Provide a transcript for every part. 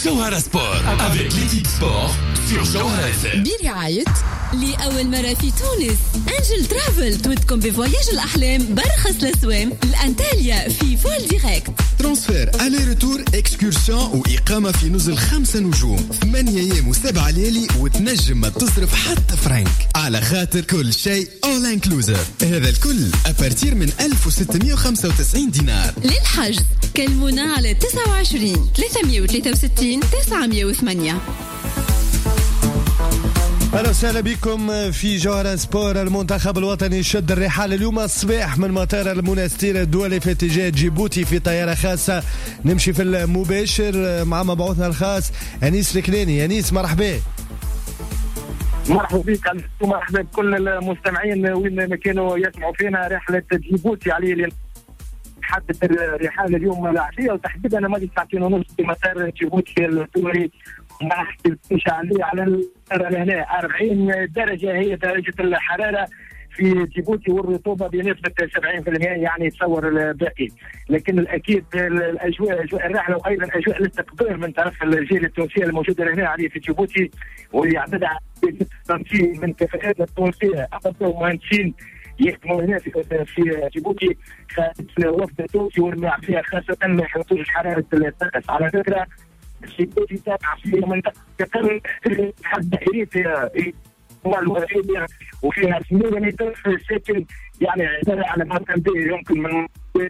Johara Sport avec l'équipe sport sur Johara FM. برعاية لأول مرة في تونس أنجل ترافل تودكم بفواياج الأحلام برخص الأسوام لأنتاليا في فول ديريكت. ترانسفير ألي روتور إكسكورسيون وإقامة في نزل 5 نجوم 8 أيام و7 ليالي وتنجم ما تصرف حتى فرنك على خاطر كل شيء all inclusive. هذا الكل أبارتير من 1695 دينار. للحجز كلمونا على 29 363 908. أهلا وسهلا بكم في جوهرة سبور. المنتخب الوطني شد الرحال اليوم الصباح من مطار المنستير الدولي في اتجاه جيبوتي في طيارة خاصة. نمشي في المباشر مع مبعوثنا الخاص أنيس الكناني. أنيس مرحبا. مرحبا بك ومرحبا بكل المستمعين وين ما كانوا يسمعوا فينا. رحلة جيبوتي عليه حدث الرحال اليوم العشية وتحديدا ماضي ساعتين ونص في مطار جيبوتي الدولي. ما حكيتش عليه على هنا 40 درجة هي درجة الحرارة في جيبوتي والرطوبة بنسبة 70%، يعني تصور الباقي. لكن الأكيد الأجواء أجواء الرحلة وأيضا أجواء الاستقبال من طرف الجيل التونسية الموجودة هنا عليه في جيبوتي واللي يعتمد تنظيم من كفاءات التونسية أفضل مهندسين يخدموا هنا في جيبوتي خارج الوفد التونسي والمع فيها خاصة حصول حرارة الطقس. على فكرة جيبوتي تابع في منطقة تقريبا حد إريتريا وفيها 800 ساكن، يعني على ما كان يمكن من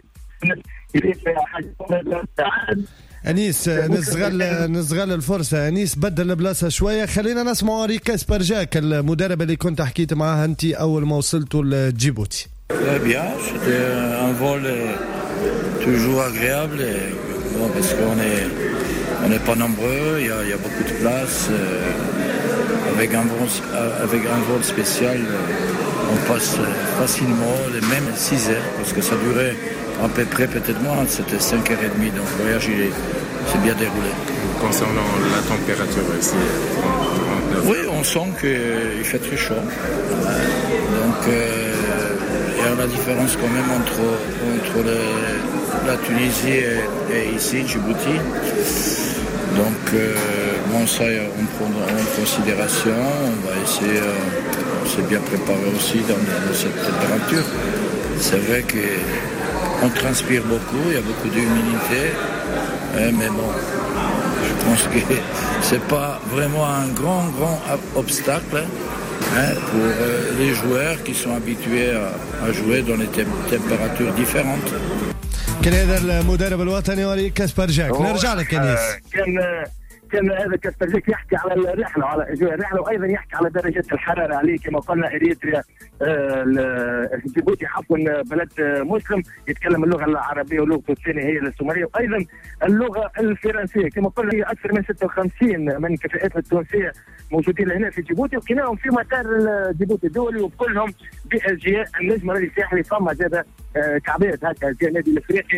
أنيس نستغل الفرصة. أنيس بدل البلاصة شوية، خلينا نسمع ريكا سبرجاك المدرب اللي كنت حكيت معاه أنت أول ما وصلتوا لجيبوتي. Bien, c'était un vol toujours agréable parce qu'on n'est pas nombreux, il y a beaucoup de place. Avec un vol spécial, on passe facilement les mêmes 6 heures parce que ça durait à peu près peut-être moins, c'était 5h30, donc le voyage s'est bien déroulé. Concernant la température ici, oui, on sent qu'il fait très chaud. Donc il y a la différence quand même entre la Tunisie et ici, Djibouti. Donc bon, ça on prend en considération, on va essayer de se bien préparer aussi dans cette température. C'est vrai qu'on transpire beaucoup, il y a beaucoup d'humidité, mais bon, je pense que c'est pas vraiment un grand obstacle pour les joueurs qui sont habitués à jouer dans des températures différentes. كان هذا المدرب الوطني ولي كاسبرجاك. نرجع لك أنيس. كان هذا كاسبرجاك يحكي على الرحلة وعلى أجواء الرحلة وأيضا يحكي على درجة الحرارة عليه. كما قلنا إريتريا جيبوتي عفوا بلد مسلم يتكلم اللغة العربية ولغته الثانية هي السومرية وأيضا اللغة الفرنسية. كما قلنا هي أكثر من 56 من كفاءات التونسية موجودين هنا في جيبوتي وكناهم في مطار جيبوتي الدولي وكلهم بأجواء النجم الرياضي الساحلي. فما زاد كعبات هكا زي النادي الافريقي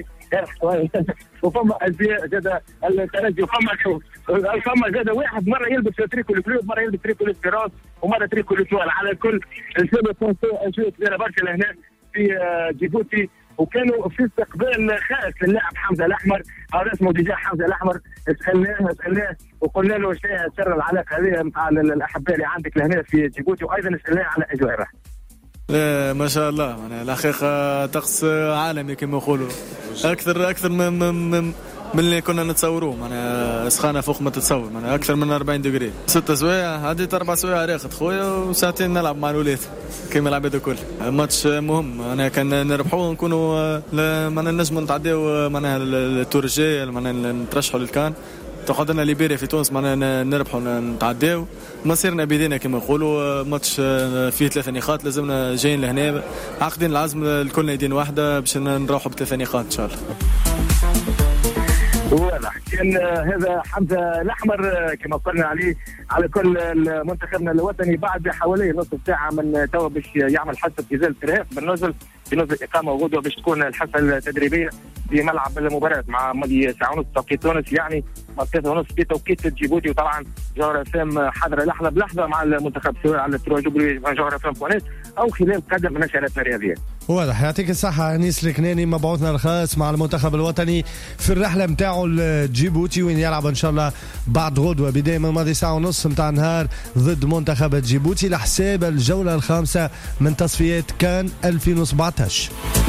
وفما ازياء زاد الترجي وفما زاد واحد مره يلبس تريكو البلو مره يلبس تريكو الاسبيرانس ومره تريكو الاتوال. على الكل الجبهه التونسيه اجواء كبيره برشا لهنا في جيبوتي وكانوا في استقبال خاص للاعب حمزه الاحمر. هذا اسمه ديجا حمزه الاحمر. سالناه وقلنا له شنو سر العلاقه هذه مع الاحباء اللي عندك لهنا في جيبوتي وايضا سالناه على اجواء الرحله. ما شاء الله، يعني الحقيقة طقس عالمي كما يقولوا، أكثر من اللي كنا نتصوروه. يعني سخانة فوق ما تتصور، يعني أكثر من 40 دقري. 6 سوايع هذه 4 سوايع راقد خويا وساعتين نلعب مع الولاد كما العباد الكل. ماتش مهم، أنا كان نربحوه نكونوا ما نجم نتعداو معناها التور الجاي، معناها نترشحوا للكان. تقدرنا ليبيريا في تونس معنا نربحوا نتعداو مصيرنا بيدينا كما يقولوا. ماتش فيه 3 نقاط، لازمنا جايين لهنا عاقدين العزم الكلنا يدين واحده باش نروحوا ب3 نقاط ان شاء الله. واضح كان هذا حمزه الاحمر كما قلنا عليه. على كل منتخبنا الوطني بعد حوالي نصف ساعه من توا باش يعمل حصه ازاله ارهاق بالنزل بنزل اقامه وغدوه باش تكون الحصه التدريبيه في ملعب المباراه مع ماضي ساعه ونص توقيت تونس، يعني 3 ونص في توقيت جيبوتي. وطبعا جوهر فام حضر لحظه بلحظه مع المنتخب سواء على التروجبري جوهر فام او خلال قدم نشراتنا الرياضيه. واضح. يعطيك الصحة أنيس الكناني، مبعوثنا الخاص مع المنتخب الوطني في الرحلة متاعه لجيبوتي، وين يلعب إن شاء الله بعد غدوة بداية من ماضي ساعة ونص متاع النهار ضد منتخب جيبوتي لحساب الجولة الخامسة من تصفيات كان 2017.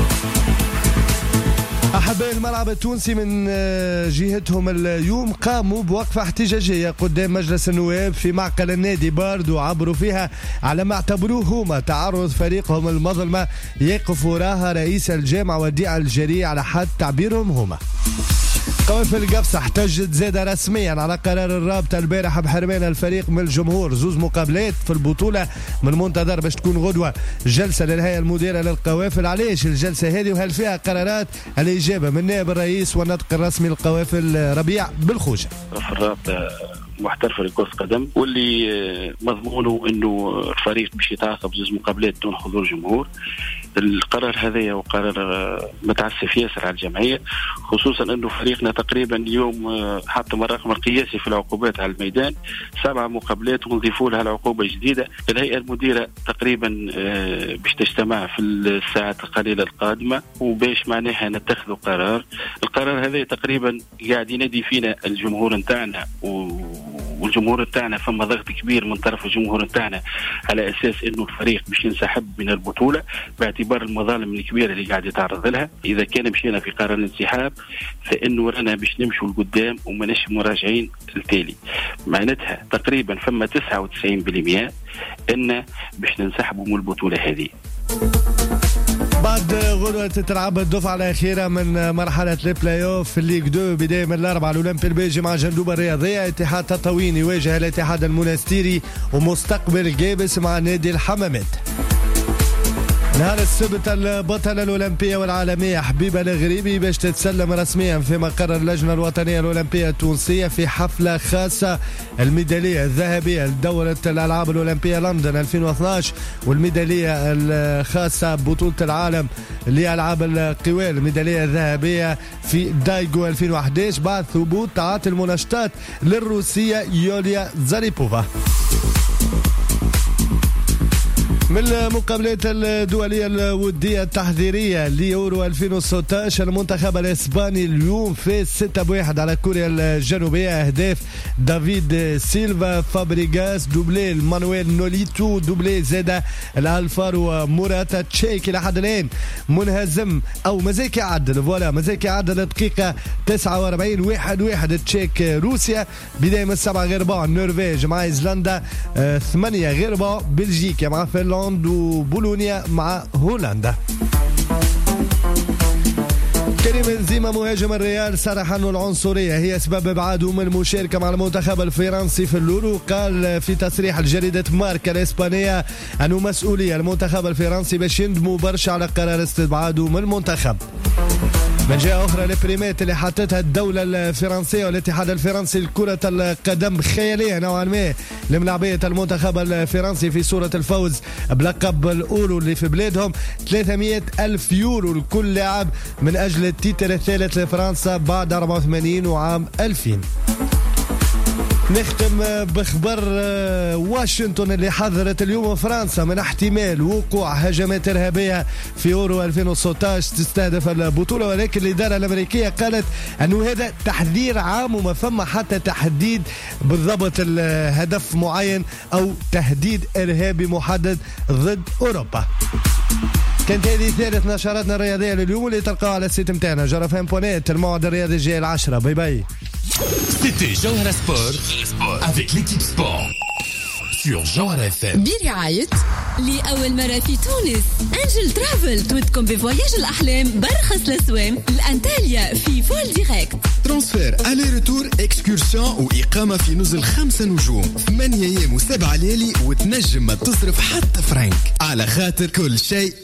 أحباء الملعب التونسي من جهتهم اليوم قاموا بوقفة احتجاجية قدام مجلس النواب في معقل النادي باردو، عبروا فيها على ما اعتبروه هما تعرض فريقهم المظلمة يقف وراها رئيس الجامعة وديع الجري على حد تعبيرهم هما. قوافل القفصة احتجت زادة رسميا على قرار الرابطة البارح بحرمان الفريق من الجمهور. زوز مقابلات في البطولة من منتظر باش تكون غدوة جلسة للهيئة المديرة للقوافل. علاش الجلسة هذه وهل فيها قرارات؟ الإجابة من نائب الرئيس والنطق الرسمي للقوافل ربيع بالخوجة. في الرابطة محترفة لكرة القدم واللي مضمونه انه الفريق باش يتعاقب زوج مقابلات دون حضور جمهور. القرار هذا وقرار متعسف ياسر على الجمعية، خصوصا انه فريقنا تقريبا اليوم حتى الرقم القياسي في العقوبات على الميدان 7 مقابلات ونضيفوا لها العقوبة الجديدة. الهيئة المديرة تقريبا باش تجتمع في الساعات القليلة القادمة وباش معناها نتخذوا قرار. القرار هذا تقريبا قاعد ينادي فينا الجمهور نتاعنا والجمهور نتاعنا، فما ضغط كبير من طرف الجمهور نتاعنا على اساس انه الفريق باش ينسحب من البطوله باعتبار المظالم الكبيره اللي قاعد يتعرض لها. اذا كان مشينا في قرار الانسحاب فانه رانا باش نمشوا لقدام وماناش مراجعين التالي. معناتها تقريبا فما 99% ان باش ننسحبوا من البطوله هذه. بعد غدوة تتلعب الدفعة الأخيرة من مرحلة البلاي أوف في الليغ 2 بداية من الأربعاء. الأولمبي البيجي مع جندوبة الرياضية. اتحاد تطاوين يواجه الاتحاد المنستيري، ومستقبل جابس مع نادي الحمامات. نهار السبت البطلة الأولمبية والعالمية حبيبة الغريبي باش تتسلم رسميا في مقر اللجنة الوطنية الأولمبية التونسية في حفلة خاصة. الميدالية الذهبية لدورة الألعاب الأولمبية لندن 2012 والميدالية الخاصة ببطولة العالم لألعاب القوى الميدالية الذهبية في دايغو 2011 بعد ثبوت تعاطي المنشطات للروسية يوليا زاريبوفا. من المقابلات الدولية الودية التحذيرية ليورو 2016 المنتخب الإسباني اليوم فاز 6-1 على كوريا الجنوبية. أهداف دافيد سيلفا، فابريغاس، دوبلي مانويل نوليتو، دوبلي زادا الألفارو موراتا. تشيك إلى حد الآن منهزم أو مازال يعدل، فوالا مازال يعدل الدقيقة 49 1-1 تشيك روسيا. بداية من 7 غير باع النرويج مع ايسلندا، 8 غير باع بلجيكا مع فنلندا وبولونيا مع هولندا. كريم بنزيما مهاجم الريال صرح أن العنصرية هي سبب ابعاده من المشاركة مع المنتخب الفرنسي في اليورو. قال في تصريح لجريدة ماركا الإسبانية أنه مسؤولية المنتخب الفرنسي باش يندموا برشا على قرار استبعاده من المنتخب. من جهة أخرى البريمات اللي حطتها الدولة الفرنسية والاتحاد الفرنسي لكرة القدم خيالية نوعا ما لملاعبية المنتخب الفرنسي في صورة الفوز بلقب الأورو اللي في بلادهم. 300,000 يورو لكل لاعب من أجل التيتر الثالث لفرنسا بعد 84 وعام 2000. نختم بخبر واشنطن اللي حذرت اليوم فرنسا من احتمال وقوع هجمات إرهابية في يورو 2016 تستهدف البطولة، ولكن الإدارة الأمريكية قالت أنه هذا تحذير عام وما فما حتى تحديد بالضبط الهدف معين أو تهديد إرهابي محدد ضد أوروبا. كانت هذه ثالث نشراتنا الرياضية لليوم اللي تلقاها على السيت متاعنا جرفان.net. الموعد الرياضي الجاي 10. باي باي. C'était Jawhara Sport avec l'équipe sport sur Jawhara FM. برعاية لأول مرة في تونس أنجل ترافل تودكم بفواياج الأحلام برخص الأسوام الأنتاليا في فول ديريكت. ترانسفير الي ريتور اكسكورسيون وإقامة في نزل 5 نجوم 8 أيام و7 ليالي وتنجم ما تصرف حتى فرنك على خاطر كل شيء